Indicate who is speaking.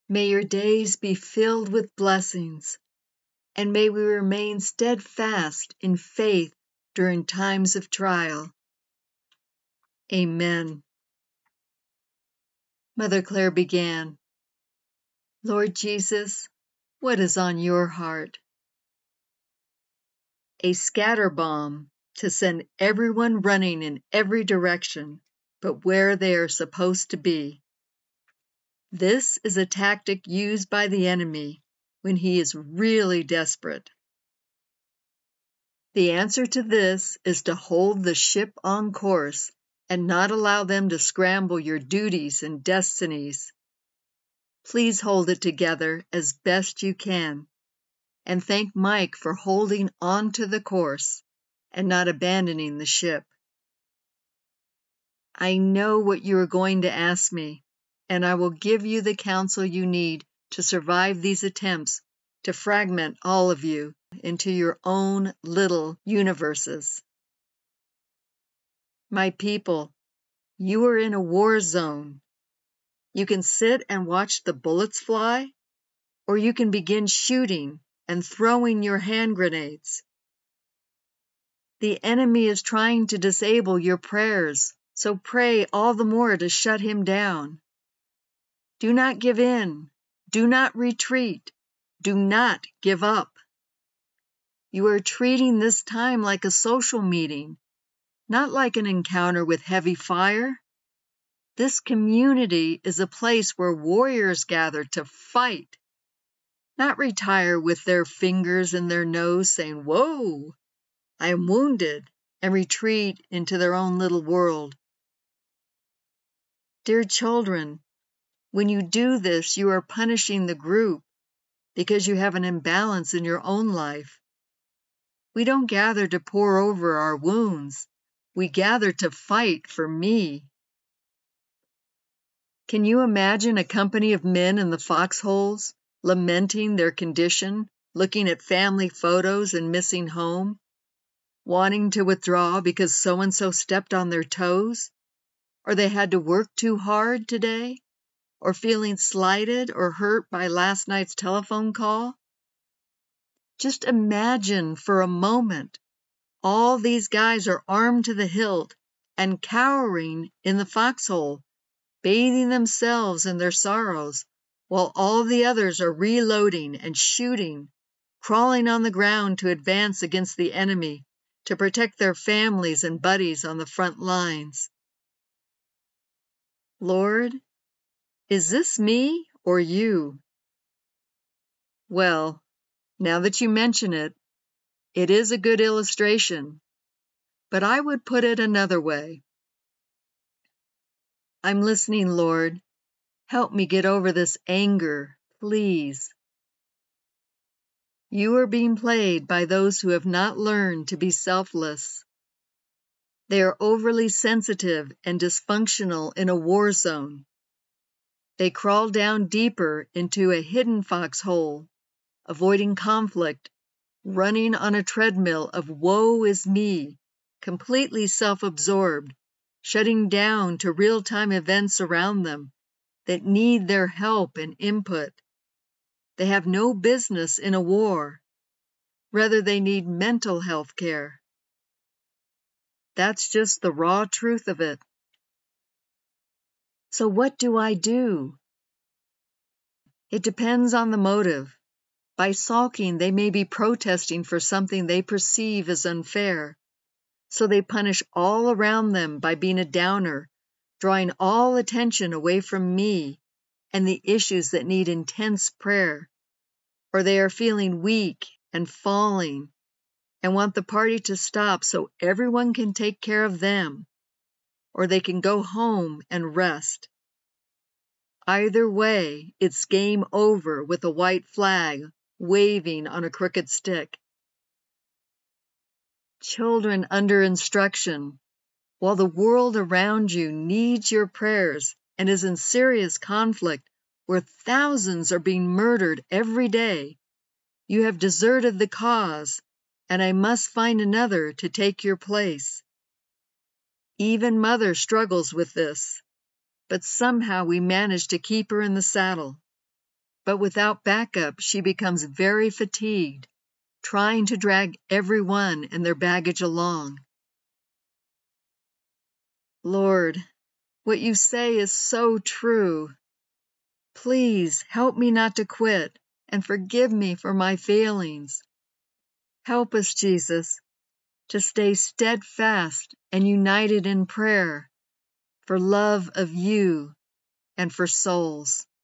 Speaker 1: May your days be filled with blessings, and may we remain steadfast in faith during times of trial. Amen. Mother Clare began, Lord Jesus, what is on your heart? A scatter bomb to send everyone running in every direction but where they are supposed to be. This is a tactic used by the enemy when he is really desperate. The answer to this is to hold the ship on course and not allow them to scramble your duties and destinies. Please hold it together as best you can, and thank Mike for holding on to the course and not abandoning the ship. I know what you are going to ask me, and I will give you the counsel you need to survive these attempts to fragment all of you into your own little universes. My people, you are in a war zone. You can sit and watch the bullets fly, or you can begin shooting and throwing your hand grenades. The enemy is trying to disable your prayers, so pray all the more to shut him down. Do not give in. Do not retreat. Do not give up. You are treating this time like a social meeting, not like an encounter with heavy fire. This community is a place where warriors gather to fight, not retire with their fingers in their nose saying, "Whoa, I am wounded," and retreat into their own little world. Dear children, when you do this, you are punishing the group because you have an imbalance in your own life. We don't gather to pour over our wounds. We gather to fight for me. Can you imagine a company of men in the foxholes, lamenting their condition, looking at family photos and missing home, wanting to withdraw because so-and-so stepped on their toes, or they had to work too hard today, or feeling slighted or hurt by last night's telephone call? Just imagine for a moment all these guys are armed to the hilt and cowering in the foxhole, bathing themselves in their sorrows, while all the others are reloading and shooting, crawling on the ground to advance against the enemy, to protect their families and buddies on the front lines. Lord, is this me or you? Well, now that you mention it, it is a good illustration, but I would put it another way. I'm listening, Lord. Help me get over this anger, please. You are being played by those who have not learned to be selfless. They are overly sensitive and dysfunctional in a war zone. They crawl down deeper into a hidden foxhole, avoiding conflict, running on a treadmill of woe is me, completely self-absorbed, shutting down to real-time events around them that need their help and input. They have no business in a war. Rather, they need mental health care. That's just the raw truth of it. So what do I do? It depends on the motive. By sulking, they may be protesting for something they perceive as unfair. So they punish all around them by being a downer, drawing all attention away from me and the issues that need intense prayer. Or they are feeling weak and falling and want the party to stop so everyone can take care of them, or they can go home and rest. Either way, it's game over with a white flag waving on a crooked stick. Children under instruction, while the world around you needs your prayers and is in serious conflict where thousands are being murdered every day, you have deserted the cause, and I must find another to take your place. Even Mother struggles with this, but somehow we manage to keep her in the saddle. but without backup, she becomes very fatigued, trying to drag everyone and their baggage along. Lord, what you say is so true. Please help me not to quit and forgive me for my failings. Help us, Jesus, to stay steadfast and united in prayer for love of you and for souls.